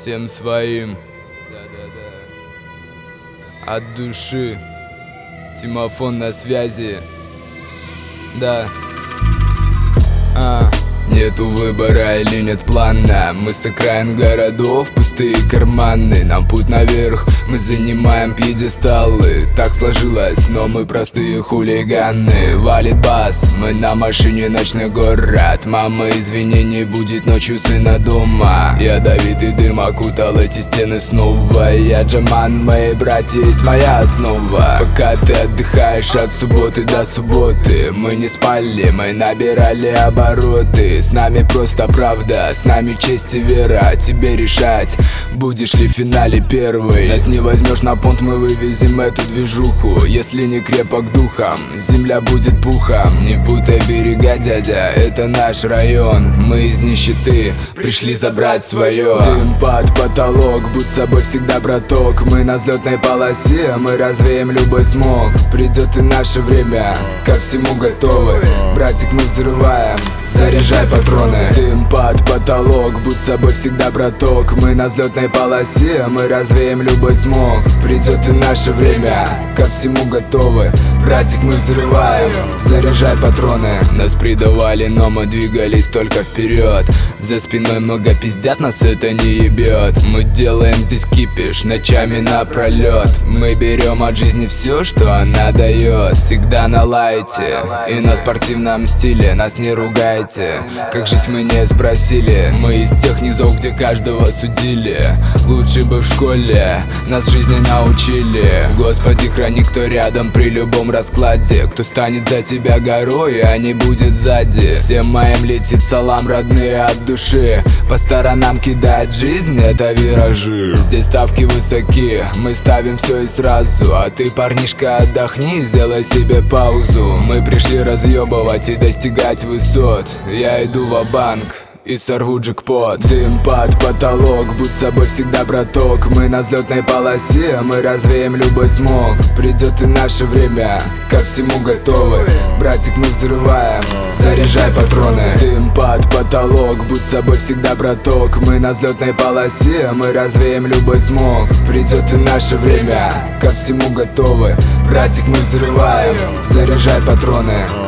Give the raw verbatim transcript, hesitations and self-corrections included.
всем своим. От души. Тимофон на связи. Да. А. Нету выбора или нет плана. Мы с окраин городов, пустые карманы. Нам путь наверх, мы занимаем пьедесталы. Так сложилось, но мы простые хулиганы. Валит бас, мы на машине ночной город. Мама, извини, не будет ночью сына дома. Ядовитый дым окутал эти стены снова. Я Джаман, мои братья, есть моя основа. Пока ты отдыхаешь от субботы до субботы, мы не спали, мы набирали обороты. С нами просто правда, с нами честь и вера. Тебе решать, будешь ли в финале первый. Нас не возьмешь на понт, мы вывезем эту движуху. Если не крепок духом, земля будет пухом. Не путай берега, дядя, это наш район. Мы из нищеты пришли забрать свое. Дым под потолок, будь собой всегда, браток. Мы на взлетной полосе, мы развеем любой смог. Придет и наше время, ко всему готовы. Братик, мы взрываем, заряжай патроны. Дым под потолок, будь собой всегда, браток. Мы на взлетной полосе, мы развеем любой смог. Придет и наше время, ко всему готовы. Братик, мы взрываем, заряжай патроны. Нас предавали, но мы двигались только вперед. За спиной много пиздят, нас это не ебет. Мы делаем здесь кипиш ночами напролет. Мы берем от жизни все, что она дает. Всегда на лайте и на спортивном стиле. Нас не ругайте, как жить мы не спросили. Мы из тех низов, где каждого судили. Лучше бы в школе нас жизни научили. Господи, храни, кто рядом при любом раскладе. Кто станет за тебя горой, а не будет сзади. Всем моим летит салам, родные, от души. По сторонам кидает жизнь, это виражи. Здесь ставки высоки, мы ставим все и сразу. А ты, парнишка, отдохни, сделай себе паузу. Мы пришли разъебывать и достигать высот. Я иду ва-банк и сорву джекпот. Дым под потолок, будь собой всегда, браток. Мы на взлетной полосе, мы развеем любой смог. Придет и наше время, ко всему готовы. Братик, мы взрываем, заряжай патроны. Дым под потолок, будь собой всегда, браток. Мы на взлетной полосе, мы развеем любой смог. Придет и наше время, ко всему готовы. Братик, мы взрываем, заряжай патроны.